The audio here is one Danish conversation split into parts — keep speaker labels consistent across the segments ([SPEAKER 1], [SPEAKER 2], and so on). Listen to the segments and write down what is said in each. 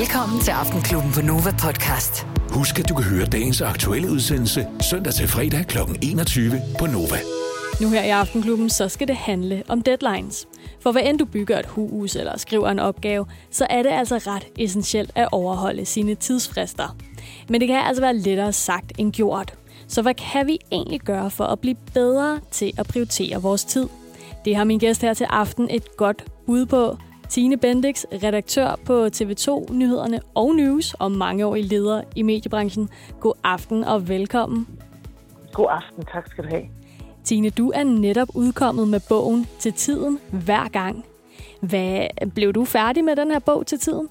[SPEAKER 1] Velkommen til Aftenklubben på Nova Podcast.
[SPEAKER 2] Husk, at du kan høre dagens aktuelle udsendelse søndag til fredag kl. 21 på Nova.
[SPEAKER 3] Nu her i Aftenklubben, så skal det handle om deadlines. For hvad end du bygger et hus eller skriver en opgave, så er det altså ret essentielt at overholde sine tidsfrister. Men det kan altså være lettere sagt end gjort. Så hvad kan vi egentlig gøre for at blive bedre til at prioritere vores tid? Det har min gæst her til aften et godt bud på. Tine Bendix, redaktør på TV2 Nyhederne og News og mangeårig leder i mediebranchen. God aften og velkommen.
[SPEAKER 4] God aften, tak skal du have.
[SPEAKER 3] Tine, du er netop udkommet med bogen Til tiden hver gang. Blev du færdig med den her bog til tiden?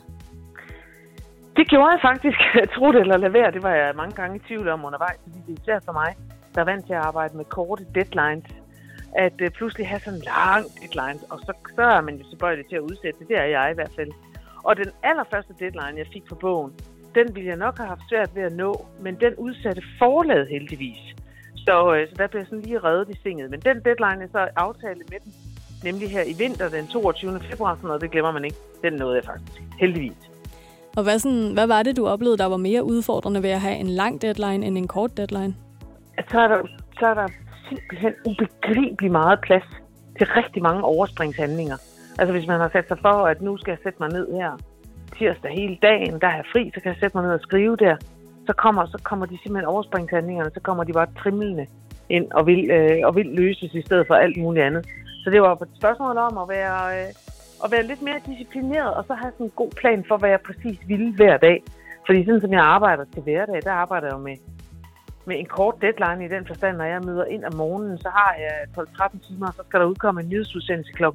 [SPEAKER 4] Det gjorde jeg faktisk. Tro det eller lade være, det var jeg mange gange i tvivl om undervejs, fordi det er især for mig, der er vant til at arbejde med korte deadlines, at pludselig have sådan lang deadlines, og så er man jo tilbøjelig til at udsætte det. Det er jeg i hvert fald. Og den allerførste deadline, jeg fik på bogen, den ville jeg nok have haft svært ved at nå, men den udsatte forlaget heldigvis. Så der blev jeg sådan lige reddet i singet. Men den deadline, jeg så aftalte med den, nemlig her i vinter, den 22. februar, sådan noget, det glemmer man ikke. Den nåede jeg faktisk. Heldigvis.
[SPEAKER 3] Og hvad var det, du oplevede, der var mere udfordrende ved at have en lang deadline end en kort deadline?
[SPEAKER 4] Så er der simpelthen ubegribeligt meget plads til rigtig mange overspringshandlinger. Altså hvis man har sat sig for, at nu skal jeg sætte mig ned her tirsdag hele dagen, der er jeg fri, så kan jeg sætte mig ned og skrive der. Så kommer de simpelthen overspringshandlingerne, så kommer de bare trimlende ind og vil løses i stedet for alt muligt andet. Så det var et spørgsmål om at være lidt mere disciplineret, og så have sådan en god plan for, hvad jeg præcis ville hver dag. Fordi sådan som jeg arbejder til hverdag, der arbejder jeg jo med en kort deadline i den forstand, når jeg møder ind om morgenen, så har jeg 12-13 timer, og så skal der udkomme en nyhedsudsendelse kl.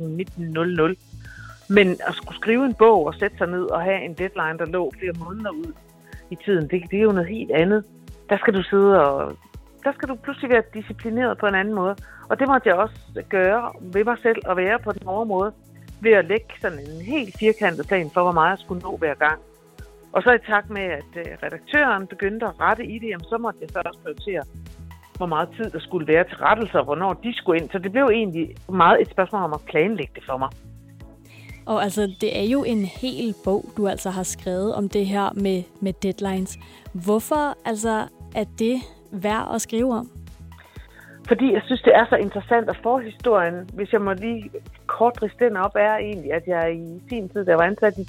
[SPEAKER 4] 19.00. Men at skulle skrive en bog og sætte sig ned og have en deadline, der lå flere måneder ud i tiden, det er jo noget helt andet. Der skal du pludselig være disciplineret på en anden måde. Og det måtte jeg også gøre ved mig selv og være på den hårde måde, ved at lægge sådan en helt firkantet plan for, hvor meget jeg skulle nå hver gang. Og så i takt med, at redaktøren begyndte at rette i det, så måtte jeg så også prioritere, hvor meget tid der skulle være til rettelser, og hvornår de skulle ind. Så det blev egentlig meget et spørgsmål om at planlægge det for mig.
[SPEAKER 3] Og altså, det er jo en hel bog, du altså har skrevet om det her med deadlines. Hvorfor altså er det værd at skrive om?
[SPEAKER 4] Fordi jeg synes, det er så interessant, at forhistorien, hvis jeg må lige kort riste den op, er egentlig, at jeg i sin tid, da jeg var ansat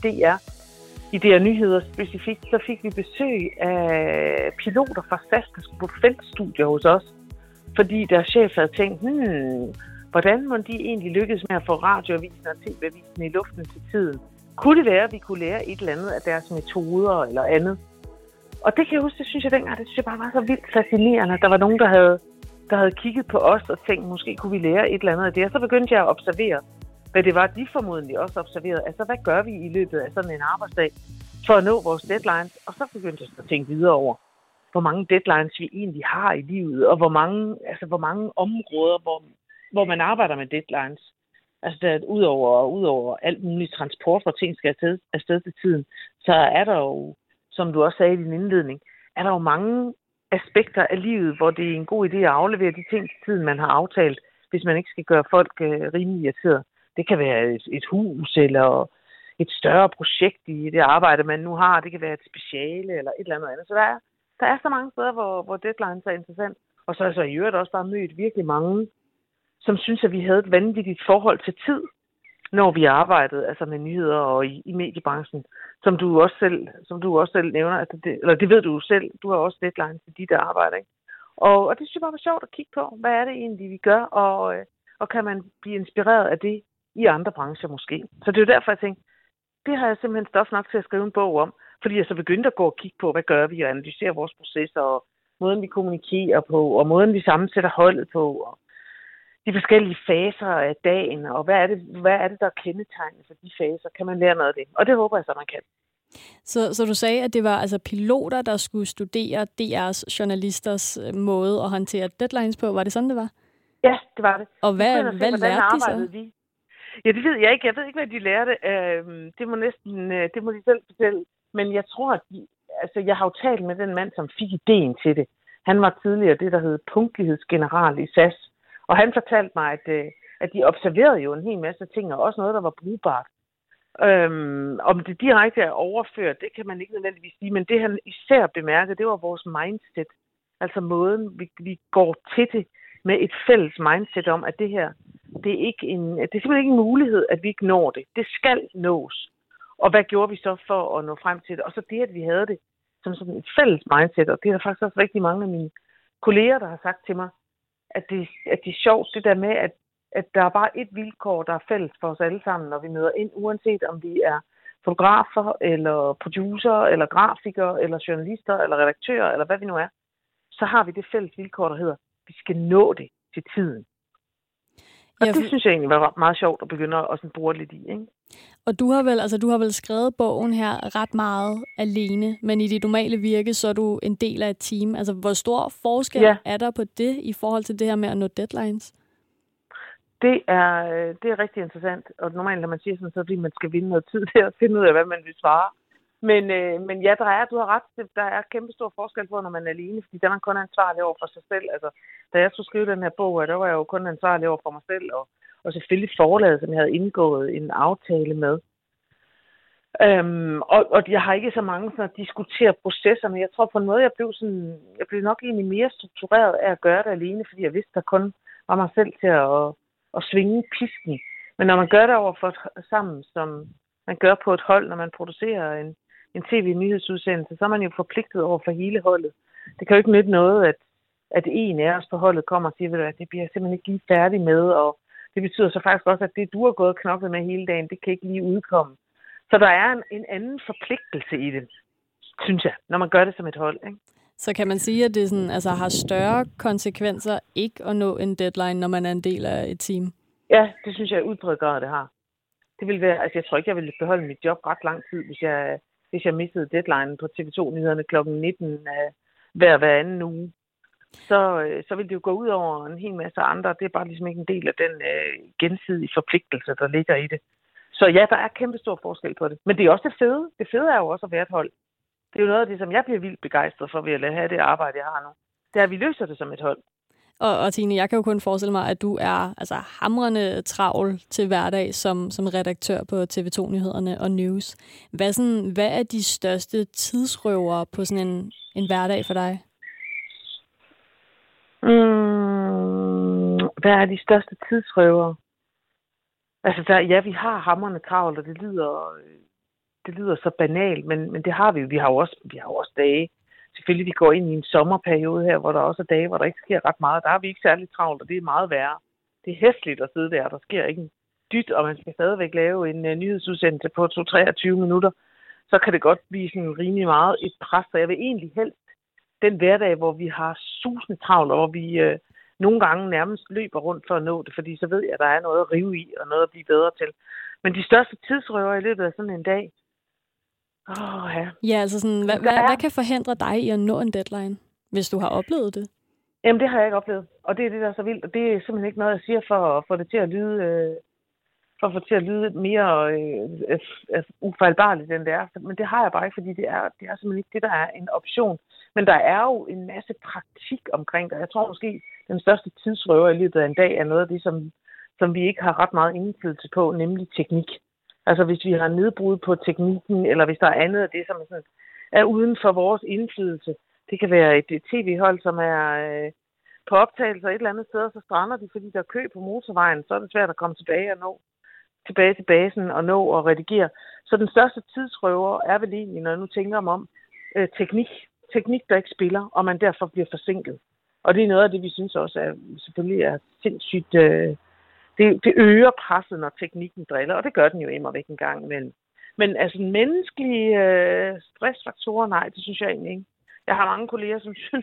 [SPEAKER 4] i DR Nyheder specifikt, så fik vi besøg af piloter fra SAS, der skulle på feltstudier hos os. Fordi deres chef havde tænkt, hvordan må de egentlig lykkes med at få radioavisen og TV-avisen i luften til tiden? Kunne det være, at vi kunne lære et eller andet af deres metoder eller andet? Og det kan jeg huske, det synes jeg dengang, det synes jeg bare var så vildt fascinerende. Der var nogen, der havde kigget på os og tænkt, måske kunne vi lære et eller andet af det. Og så begyndte jeg at observere, hvad det var, de formodentlig også observerede. Altså, hvad gør vi i løbet af sådan en arbejdsdag for at nå vores deadlines? Og så begyndte jeg at tænke videre over, hvor mange deadlines vi egentlig har i livet, og hvor mange områder, hvor man arbejder med deadlines. Altså, at udover alt muligt transport, hvor ting skal afsted til tiden, så er der jo, som du også sagde i din indledning, er der jo mange aspekter af livet, hvor det er en god idé at aflevere de ting til tiden, man har aftalt, hvis man ikke skal gøre folk rimelig irriteret. Det kan være et hus eller et større projekt i det arbejde, man nu har. Det kan være et speciale eller et eller andet. Så der er så mange steder, hvor deadlines er interessant. Og så er så i øvrigt også bare mødt virkelig mange, som synes, at vi havde et vanvittigt forhold til tid, når vi arbejdede altså med nyheder og i mediebranchen, som du også selv nævner. Altså det ved du selv. Du har også deadlines til dit arbejde, ikke? Og det synes jeg bare var sjovt at kigge på. Hvad er det egentlig, vi gør? Og kan man blive inspireret af det i andre brancher måske? Så det er jo derfor, jeg tænkte, det har jeg simpelthen stof nok til at skrive en bog om. Fordi jeg så begyndte at gå og kigge på, hvad gør vi, og analysere vores processer, og måden vi kommunikerer på, og måden vi sammensætter holdet på, og de forskellige faser af dagen, og hvad er det, der er kendetegnende for de faser? Kan man lære noget af det? Og det håber jeg så, man kan.
[SPEAKER 3] Så du sagde, at det var altså piloter, der skulle studere DR's journalisters måde at håndtere deadlines på. Var det sådan, det var?
[SPEAKER 4] Ja, det var det.
[SPEAKER 3] Og hvad lærte de så?
[SPEAKER 4] Ja, det ved jeg ikke. Jeg ved ikke, hvad de lærte. Det må de selv fortælle. Men jeg tror, at jeg har jo talt med den mand, som fik ideen til det. Han var tidligere det, der hed punktlighedsgeneral i SAS. Og han fortalte mig, at de observerede jo en hel masse ting, og også noget, der var brugbart. Om det direkte er overført, det kan man ikke nødvendigvis sige, men det han især bemærkede, det var vores mindset. Altså måden, vi går til det med et fælles mindset om, at det her, det er simpelthen ikke en mulighed, at vi ikke når det. Det skal nås. Og hvad gjorde vi så for at nå frem til det? Og så det, at vi havde det som sådan et fælles mindset, og det er der faktisk også rigtig mange af mine kolleger, der har sagt til mig, at det er sjovt, det der med, at der er bare et vilkår, der er fælles for os alle sammen, når vi møder ind, uanset om vi er fotografer, eller producer, eller grafikere, eller journalister, eller redaktører, eller hvad vi nu er, så har vi det fælles vilkår, der hedder, vi skal nå det til tiden. Og det synes jeg egentlig var meget sjovt at begynde at sådan bruge lidt i, ikke?
[SPEAKER 3] Og du har vel skrevet bogen her ret meget alene, men i dit normale virke, så er du en del af et team. Altså, hvor stor forskel er der på det i forhold til det her med at nå deadlines?
[SPEAKER 4] Det er rigtig interessant, og normalt, når man siger sådan, så er det, fordi man skal vinde noget tid til at finde ud af, hvad man vil svare. Men ja, du har ret. Der er kæmpe stor forskel på, når man er alene, fordi der er man kun ansvarlig over for sig selv. Altså, da jeg skulle skrive den her bog, der var jeg jo kun ansvarlig over for mig selv, og selvfølgelig forlaget, som jeg havde indgået en aftale med. Og jeg har ikke så mange sådan at diskutere processer, men jeg tror på en måde, jeg blev nok egentlig mere struktureret af at gøre det alene, fordi jeg vidste, der kun var mig selv til at svinge pisken. Men når man gør det sammen, som man gør på et hold, når man producerer en tv-nyhedsudsendelse, så er man jo forpligtet over for hele holdet. Det kan jo ikke nytte noget, at en af os på holdet kommer og siger, at det bliver jeg simpelthen ikke lige færdig med, og det betyder så faktisk også, at det, du har gået og knoklet med hele dagen, det kan ikke lige udkomme. Så der er en anden forpligtelse i det, synes jeg, når man gør det som et hold, ikke?
[SPEAKER 3] Så kan man sige, at det sådan, altså, har større konsekvenser ikke at nå en deadline, når man er en del af et team?
[SPEAKER 4] Ja, det synes jeg i udbredt grad, det har. Det vil være, altså jeg tror ikke, jeg ville beholde mit job ret lang tid, hvis jeg missede deadline på TV2-nyhederne kl. 19 hver anden uge. Så vil det jo gå ud over en hel masse andre. Det er bare ligesom ikke en del af den gensidige forpligtelse, der ligger i det. Så ja, der er kæmpe stor forskel på det. Men det er også det fede. Det fede er jo også at være et hold. Det er jo noget af det, som jeg bliver vildt begejstret for ved at have det arbejde, jeg har nu. Det er, at vi løser det som et hold.
[SPEAKER 3] Og Tine, jeg kan jo kun forestille mig, at du er altså hamrende travl til hverdag som redaktør på TV2-nyhederne og News. Hvad er de største tidsrøvere på sådan en hverdag for dig?
[SPEAKER 4] Hvad er de største tidsrøvere? Altså, vi har hamrende travlt, og det lyder så banalt, men det har vi jo. Vi har jo også dage. Selvfølgelig, vi går ind i en sommerperiode her, hvor der også er dage, hvor der ikke sker ret meget. Der er vi ikke særlig travlt, og det er meget værre. Det er hæsligt at sidde der. Der sker ikke en dyt, og man skal stadigvæk lave en nyhedsudsendelse på 23 minutter. Så kan det godt blive sådan rimelig meget et pres. Så jeg vil egentlig helst den hverdag, hvor vi har susende travlt, og hvor vi nogle gange nærmest løber rundt for at nå det, fordi så ved jeg, at der er noget at rive i, og noget at blive bedre til. Men de største tidsrøver i løbet af sådan en dag,
[SPEAKER 3] Ja, altså sådan, hvad kan forhindre dig i at nå en deadline, hvis du har oplevet det?
[SPEAKER 4] Jamen, det har jeg ikke oplevet, og det er det, der er så vildt, og det er simpelthen ikke noget, jeg siger for at få det til at lyde, mere ufejlbarligt, end det er. Men det har jeg bare ikke, fordi det er simpelthen ikke det, der er en option. Men der er jo en masse praktik omkring det. Jeg tror måske, den største tidsrøver i løbet af en dag er noget af det, som vi ikke har ret meget indflydelse på, nemlig teknik. Altså hvis vi har nedbrud på teknikken, eller hvis der er andet af det, som er uden for vores indflydelse. Det kan være et tv-hold, som er på optagelser et eller andet sted, og så strander de, fordi der er kø på motorvejen. Så er det svært at komme tilbage og nå tilbage til basen og nå og redigere. Så den største tidsrøver er vel egentlig, når jeg nu tænker om teknik, der ikke spiller, og man derfor bliver forsinket. Og det er noget af det, vi synes også selvfølgelig er sindssygt. Det øger presset, når teknikken driller, og det gør den jo immer væk en gang imellem. Men altså menneskelige stressfaktorer, nej, det synes jeg egentlig ikke. Jeg har mange kolleger, som synes,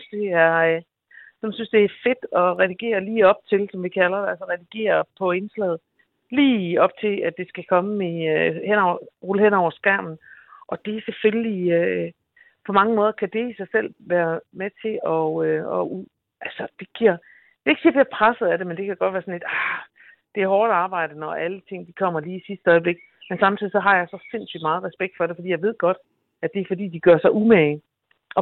[SPEAKER 4] det er fedt at redigere lige op til, som vi kalder det, altså redigere på indslaget, lige op til, at det skal komme rulle hen over skærmen. Og det er selvfølgelig, på mange måder kan det i sig selv være med til at det giver, det er ikke sikkert, at jeg bliver presset af det, men det kan godt være sådan et, det er hårdt arbejde, når alle ting de kommer lige i sidste øjeblik. Men samtidig så har jeg så sindssygt meget respekt for det, fordi jeg ved godt, at det er fordi, de gør sig umage og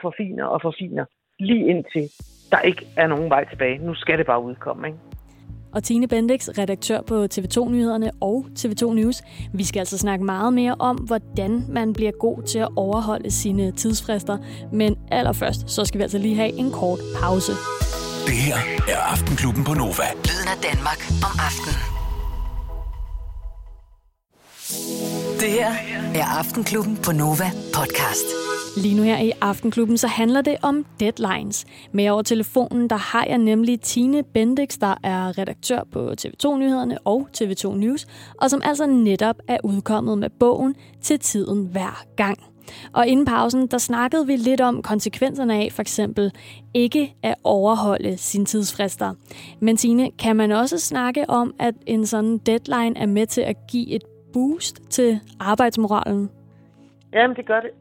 [SPEAKER 4] forfiner, lige indtil der ikke er nogen vej tilbage. Nu skal det bare udkomme, ikke?
[SPEAKER 3] og Tine Bendix, redaktør på TV2 Nyhederne og TV2 News. Vi skal altså snakke meget mere om, hvordan man bliver god til at overholde sine tidsfrister. Men allerførst, så skal vi altså lige have en kort pause.
[SPEAKER 2] Det her er Aftenklubben på Nova.
[SPEAKER 1] Lyden af Danmark om aftenen. Det her er Aftenklubben på Nova podcast.
[SPEAKER 3] Lige nu her i Aftenklubben, så handler det om deadlines. Med over telefonen, der har jeg nemlig Tine Bendix, der er redaktør på TV2 Nyhederne og TV2 News, og som altså netop er udkommet med bogen Til tiden hver gang. Og inden pausen, der snakkede vi lidt om konsekvenserne af for eksempel ikke at overholde sine tidsfrister. Men Tine, kan man også snakke om, at en sådan deadline er med til at give et boost til arbejdsmoralen?
[SPEAKER 4] Jamen, det gør det.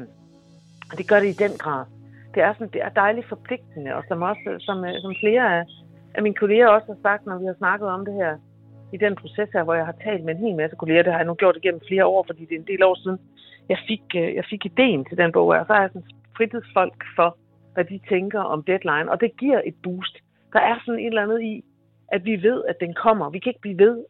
[SPEAKER 4] Det gør det i den grad. Det er dejligt forpligtende, og som flere af mine kolleger også har sagt, når vi har snakket om det her i den proces her, hvor jeg har talt med en hel masse kolleger. Det har jeg nu gjort igennem flere år, fordi det er en del år siden, jeg fik ideen til den bog, og så er jeg sådan fritidsfolk for, hvad de tænker om deadline, og det giver et boost. Der er sådan et eller andet i, at vi ved, at den kommer. Vi kan ikke blive ved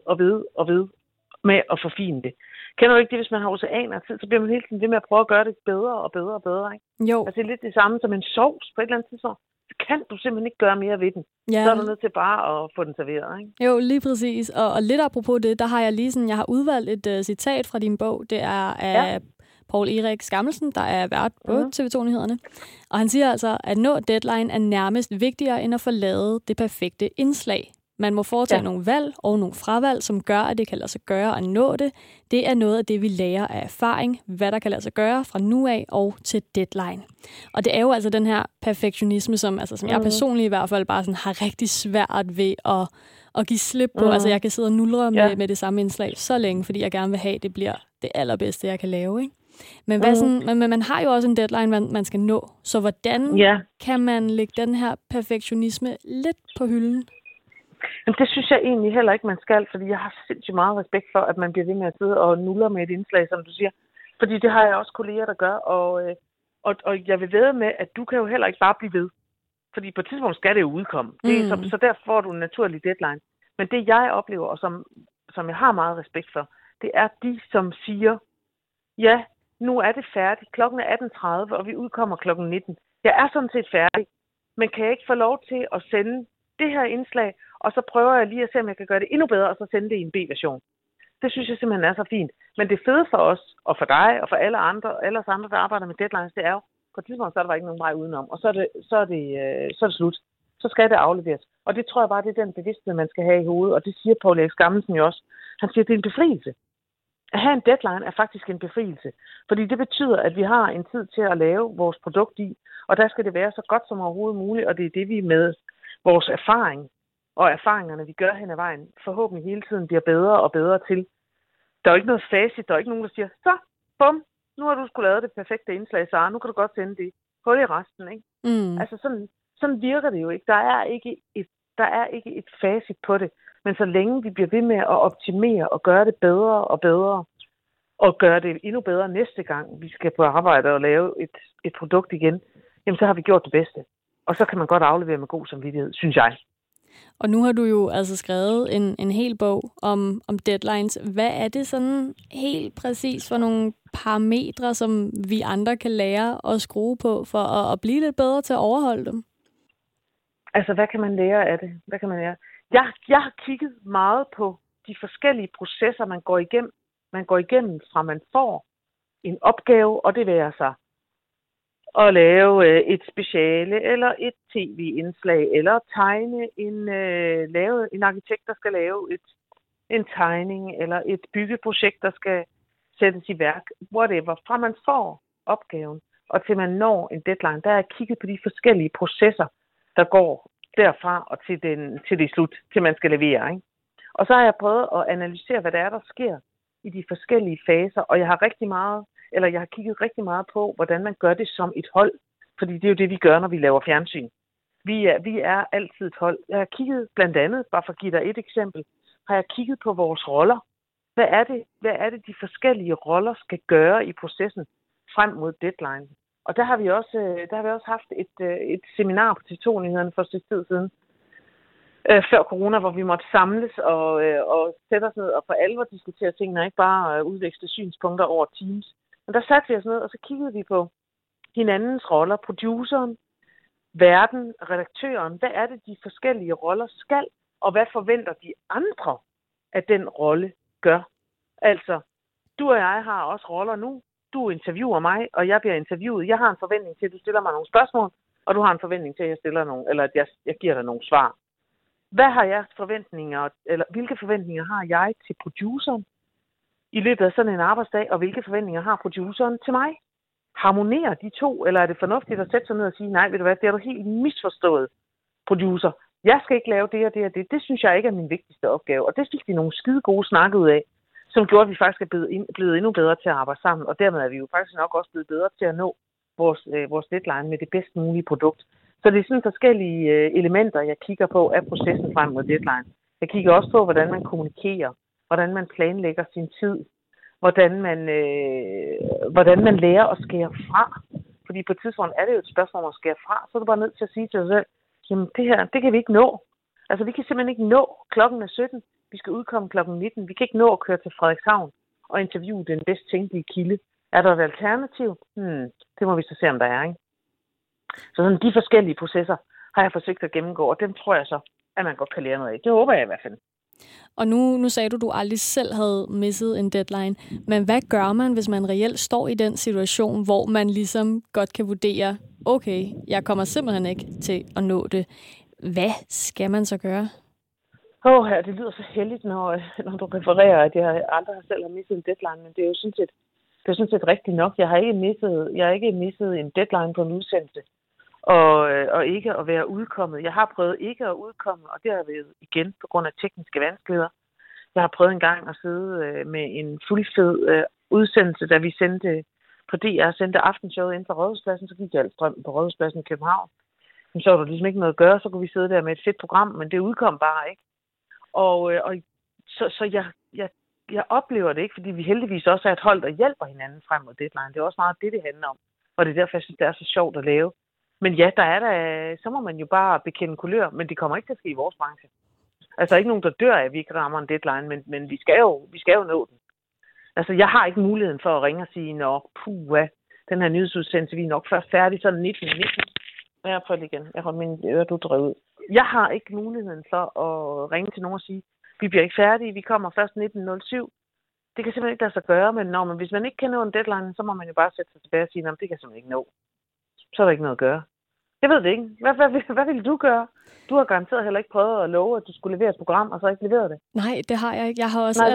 [SPEAKER 4] og ved med at forfine det. Kender du ikke det, hvis man har oceaner tid, så bliver man hele tiden ved med at prøve at gøre det bedre og bedre, ikke?
[SPEAKER 3] Jo.
[SPEAKER 4] Altså det er lidt det samme som en sovs på et eller andet tidspunkt. Så kan du simpelthen ikke gøre mere ved den.
[SPEAKER 3] Ja.
[SPEAKER 4] Så er du nødt til bare at få den serveret, ikke?
[SPEAKER 3] Jo, lige præcis. Og lidt apropos det, der har jeg lige sådan, jeg har udvalgt et citat fra din bog. Det er af Poul Erik Skammelsen, der er vært på TV2 Nyhederne. Og han siger altså, at nå deadline er nærmest vigtigere end at få lavet det perfekte indslag. Man må foretage nogle valg og nogle fravalg, som gør, at det kan lade sig gøre at nå det. Det er noget af det, vi lærer af erfaring, hvad der kan lade sig gøre fra nu af og til deadline. Og det er jo altså den her perfektionisme, som jeg personligt i hvert fald bare sådan har rigtig svært ved at give slip på. Altså jeg kan sidde og nuldre med det samme indslag så længe, fordi jeg gerne vil have, at det bliver det allerbedste, jeg kan lave, ikke? Men, men man har jo også en deadline, man skal nå. Så hvordan kan man lægge den her perfektionisme lidt på hylden?
[SPEAKER 4] Jamen, det synes jeg egentlig heller ikke, man skal, fordi jeg har sindssygt meget respekt for, at man bliver ved med at sidde og nuller med et indslag, som du siger. Fordi det har jeg også kolleger, der gør, og jeg vil vædde med, at du kan jo heller ikke bare blive ved. Fordi på et tidspunkt skal det jo udkomme. Så derfor får du en naturlig deadline. Men det jeg oplever, og som jeg har meget respekt for, det er de, som siger, ja, nu er det færdigt. Klokken er 18.30, og vi udkommer klokken 19. Jeg er sådan set færdig, men kan jeg ikke få lov til at sende det her indslag, og så prøver jeg lige at se, om jeg kan gøre det endnu bedre, og så sende det i en B-version. Det synes jeg simpelthen er så fint. Men det fede for os, og for dig, og for alle andre, der arbejder med deadlines, det er jo, på et tidspunkt, så er der ikke nogen vej udenom, og så er det slut. Så skal det afleveres. Og det tror jeg bare, det er den bevidsthed, man skal have i hovedet, og det siger Poul Erik Skammelsen jo også. Han siger, det er en befrielse. At have en deadline er faktisk en befrielse. Fordi det betyder, at vi har en tid til at lave vores produkt i, og der skal det være så godt som overhovedet muligt, og det er det, vi med vores erfaring og erfaringerne, vi gør hen ad vejen, forhåbentlig hele tiden bliver bedre og bedre til. Der er jo ikke noget facit, der er ikke nogen, der siger, så, bum, nu har du sgu lavet det perfekte indslag, Sara, nu kan du godt sende det. Hul i resten, ikke? Altså sådan virker det jo ikke. Der er ikke et facit på det, men så længe vi bliver ved med at optimere og gøre det bedre og bedre, og gøre det endnu bedre næste gang, vi skal på arbejde og lave et produkt igen, jamen så har vi gjort det bedste. Og så kan man godt aflevere med god samvittighed, synes jeg.
[SPEAKER 3] Og nu har du jo altså skrevet en hel bog om deadlines. Hvad er det sådan helt præcis for nogle parametre, som vi andre kan lære at skrue på for at blive lidt bedre til at overholde dem?
[SPEAKER 4] Altså, hvad kan man lære af det? Hvad kan man lære? Jeg har kigget meget på de forskellige processer, man går igennem. Man går igennem fra man får en opgave, og det vil sig at lave et speciale, eller et tv-indslag, eller tegne en arkitekt, der skal lave en tegning, eller et byggeprojekt, der skal sættes i værk. Whatever. Fra man får opgaven, og til man når en deadline, der er jeg kigget på de forskellige processer, der går derfra og til det slut, til man skal levere, ikke? Og så har jeg prøvet at analysere, hvad det er, der sker i de forskellige faser, og jeg har kigget rigtig meget på, hvordan man gør det som et hold. Fordi det er jo det, vi gør, når vi laver fjernsyn. Vi er altid et hold. Jeg har kigget blandt andet, bare for at give dig et eksempel, har jeg kigget på vores roller. Hvad er det de forskellige roller skal gøre i processen frem mod deadline? Og der har vi også haft et seminar på TV2 Nyhederne for et stykke tid siden, før corona, hvor vi måtte samles og sætte os ned og for alvor diskutere tingene, og ikke bare udveksle synspunkter over Teams. Men der satte vi os ned, og så kiggede vi på hinandens roller, produceren, verden, redaktøren. Hvad er det, de forskellige roller skal, og hvad forventer de andre, at den rolle gør? Altså, du og jeg har også roller nu. Du interviewer mig, og jeg bliver interviewet. Jeg har en forventning til, at du stiller mig nogle spørgsmål, og du har en forventning til, at jeg stiller nogle, eller at jeg giver dig nogle svar. Hvad har jeg forventninger, eller hvilke forventninger har jeg til produceren i løbet af sådan en arbejdsdag, og hvilke forventninger har produceren til mig? Harmonerer de to, eller er det fornuftigt at sætte sig ned og sige, nej, ved du hvad, det er du helt misforstået, producer. Jeg skal ikke lave det og det og det. Det synes jeg ikke er min vigtigste opgave. Og det fik vi nogle skide gode snakke ud af, som gjorde, at vi faktisk er blevet endnu bedre til at arbejde sammen. Og dermed er vi jo faktisk nok også blevet bedre til at nå vores deadline med det bedst mulige produkt. Så det er sådan forskellige elementer, jeg kigger på af processen frem mod deadline. Jeg kigger også på, hvordan man kommunikerer, hvordan man planlægger sin tid, hvordan man lærer at skære fra. Fordi på et tidspunkt er det jo et spørgsmål om at skære fra, så er du bare nødt til at sige til dig selv, jamen det her, det kan vi ikke nå. Altså vi kan simpelthen ikke nå. Klokken er 17, vi skal udkomme klokken 19. Vi kan ikke nå at køre til Frederikshavn og interviewe den bedst tænkelige kilde. Er der et alternativ? Det må vi så se, om der er, ikke? Så sådan de forskellige processer har jeg forsøgt at gennemgå, og dem tror jeg så, at man godt kan lære noget af. Det håber jeg i hvert fald.
[SPEAKER 3] Og nu sagde du aldrig selv havde misset en deadline. Men hvad gør man, hvis man reelt står i den situation, hvor man ligesom godt kan vurdere, okay, jeg kommer simpelthen ikke til at nå det. Hvad skal man så gøre?
[SPEAKER 4] Det lyder så heldigt, når du refererer, at jeg aldrig selv har misset en deadline, men det er jo sådan set rigtigt nok. Jeg har ikke misset en deadline på en udsendelse, og ikke at være udkommet. Jeg har prøvet ikke at udkomme, og det har været igen på grund af tekniske vanskeligheder. Jeg har prøvet en gang at sidde med en fuldfed udsendelse, da vi sendte på DR, sendte aftenshowet ind på Rådhuspladsen, så gik jeg strøm på Rådhuspladsen i København. Men så var der ligesom ikke noget at gøre, så kunne vi sidde der med et fedt program, men det udkom bare ikke. Så jeg oplever det ikke, fordi vi heldigvis også er et hold, der hjælper hinanden frem mod deadline. Det er også meget det handler om, og det er derfor, jeg synes, det er så sjovt at lave. Men ja, så må man jo bare bekende kulør, men det kommer ikke til at ske i vores branche. Altså ikke nogen, der dør af, at vi ikke rammer en deadline, men vi skal jo nå den. Altså jeg har ikke muligheden for at ringe og sige, den her nyhedsudsendelse, vi er nok først færdig, sådan 19. Jeg prøver igen. Jeg har min øre drevet ud. Jeg har ikke muligheden for at ringe til nogen og sige, vi bliver ikke færdige, vi kommer først 19.07. Det kan simpelthen ikke lade sig gøre, men hvis man ikke kan nå en deadline, så må man jo bare sætte sig tilbage og sige, det kan jeg simpelthen ikke nå. Så er der ikke noget at gøre. Jeg ved det ikke. Hvad vil du gøre? Du har garanteret heller ikke prøvet at love, at du skulle levere et program, og så ikke leveret det.
[SPEAKER 3] Nej, det har jeg ikke. Jeg har også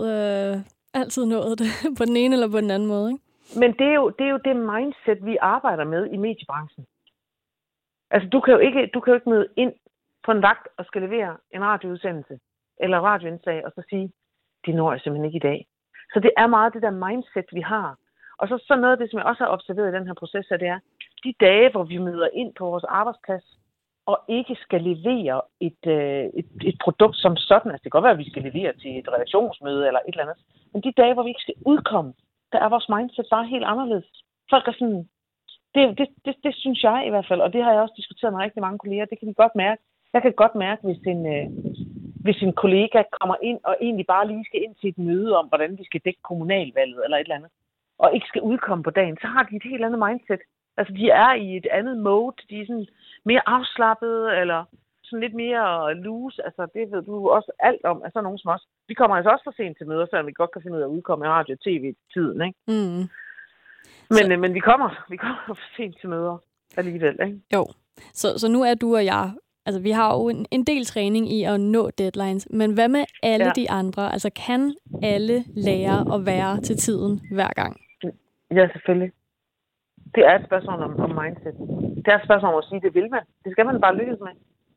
[SPEAKER 3] altid nået det på den ene eller på den anden måde. Ikke?
[SPEAKER 4] Men det er jo det mindset, vi arbejder med i mediebranchen. Altså, du kan jo ikke møde ind på en vagt og skal levere en radioudsendelse eller radioindslag, og så sige, det når jeg simpelthen ikke i dag. Så det er meget det der mindset, vi har. Og så noget af det, som jeg også har observeret i den her proces, det er, de dage, hvor vi møder ind på vores arbejdsplads, og ikke skal levere et produkt som sådan. Altså, det kan godt være, at vi skal levere til et redaktionsmøde eller et eller andet. Men de dage, hvor vi ikke skal udkomme, der er vores mindset bare helt anderledes. Folk er sådan, det synes jeg i hvert fald, og det har jeg også diskuteret med rigtig mange kolleger. Det kan vi godt mærke. Jeg kan godt mærke, hvis en kollega kommer ind og egentlig bare lige skal ind til et møde om, hvordan vi skal dække kommunalvalget eller et eller andet, og ikke skal udkomme på dagen, så har de et helt andet mindset. Altså, de er i et andet mode. De er sådan mere afslappede, eller sådan lidt mere loose. Altså, det ved du også alt om. Altså, nogen som os. Vi kommer altså også for sent til møder, selvom vi godt kan finde ud af at udkomme i radio og tv-tiden, ikke? Mm. Men vi kommer for sent til møder alligevel, ikke?
[SPEAKER 3] Jo. Så nu er du og jeg, altså vi har jo en del træning i at nå deadlines, men hvad med alle de andre? Altså, kan alle lære at være til tiden hver gang?
[SPEAKER 4] Ja, selvfølgelig. Det er et spørgsmål om mindset. Det er et spørgsmål om at sige, det vil man. Det skal man bare lykkes med.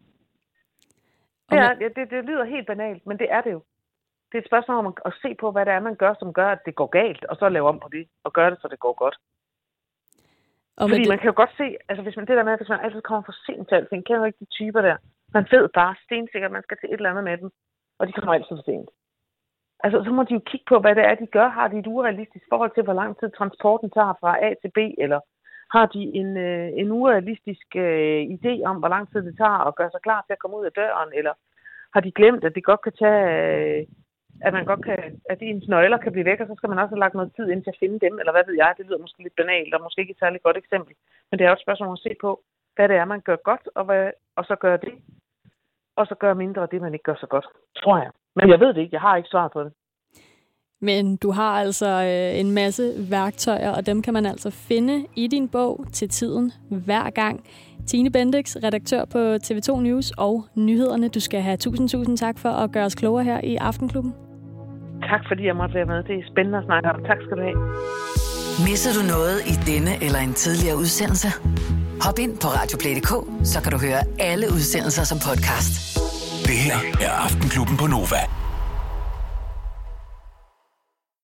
[SPEAKER 4] Det lyder helt banalt, men det er det jo. Det er et spørgsmål om at se på, hvad det er, man gør, som gør, at det går galt, og så lave om på det, og gøre det, så det går godt. Fordi man kan jo godt se, altså hvis man altid kommer for sent til alting, kender jo ikke de typer der. Man ved bare stensikkert, at man skal til et eller andet med dem, og de kommer altid for sent. Altså, så må de jo kigge på, hvad det er, de gør. Har de et urealistisk forhold til, hvor lang tid transporten tager fra A til B, eller Har de en urealistisk idé om, hvor lang tid det tager at gøre sig klar til at komme ud af døren, eller har de glemt, at det godt kan tage, at ens nøgler kan blive væk, og så skal man også have lagt noget tid ind til at finde dem, eller hvad ved jeg, det lyder måske lidt banalt, og måske ikke et særligt godt eksempel. Men det er jo et spørgsmål at se på, hvad det er, man gør godt, og så gør det, og så gør mindre af det, man ikke gør så godt, tror jeg. Men jeg ved det ikke, jeg har ikke svaret på det.
[SPEAKER 3] Men du har altså en masse værktøjer, og dem kan man altså finde i din bog Til tiden hver gang. Tine Bendix, redaktør på TV2 News og Nyhederne. Du skal have tusind tak for at gøre os klogere her i Aftenklubben.
[SPEAKER 4] Tak fordi jeg måtte være med. Det er spændende at snakke om. Tak skal du have.
[SPEAKER 1] Misser du noget i denne eller en tidligere udsendelse? Hop ind på radioplay.dk, så kan du høre alle udsendelser som podcast.
[SPEAKER 2] Det her er Aftenklubben på Nova.